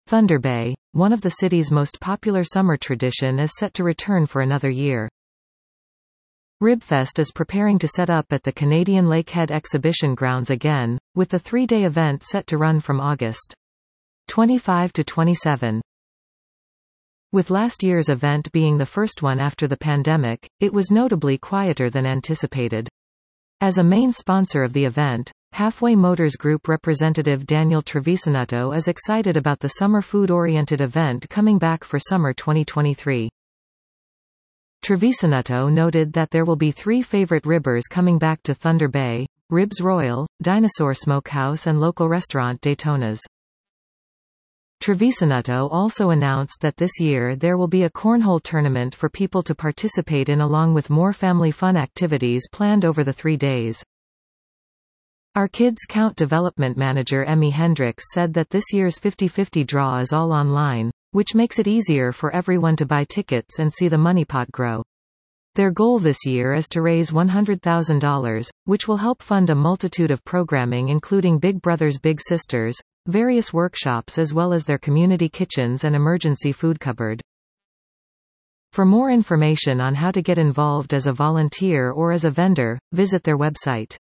Thunder Bay, one of the city's most popular summer tradition, is set to return for another year. Ribfest is preparing to set up at the Canadian Lakehead Exhibition Grounds again, with the 3-day event set to run from August 25 to 27. With last year's event being the first one after the pandemic, it was notably quieter than anticipated. As a main sponsor of the event, Halfway Motors Group representative Daniel Trevisanotto is excited about the summer food-oriented event coming back for summer 2023. Trevisanotto noted that there will be 3 favorite ribbers coming back to Thunder Bay: Ribs Royal, Dinosaur Smokehouse and local restaurant Daytona's. Trevisanotto also announced that this year there will be a cornhole tournament for people to participate in, along with more family fun activities planned over the 3 days. Our Kids Count development manager Emmy Hendricks said that this year's 50/50 draw is all online, which makes it easier for everyone to buy tickets and see the money pot grow. Their goal this year is to raise $100,000, which will help fund a multitude of programming including Big Brothers Big Sisters, various workshops as well as their community kitchens and emergency food cupboard. For more information on how to get involved as a volunteer or as a vendor, visit their website.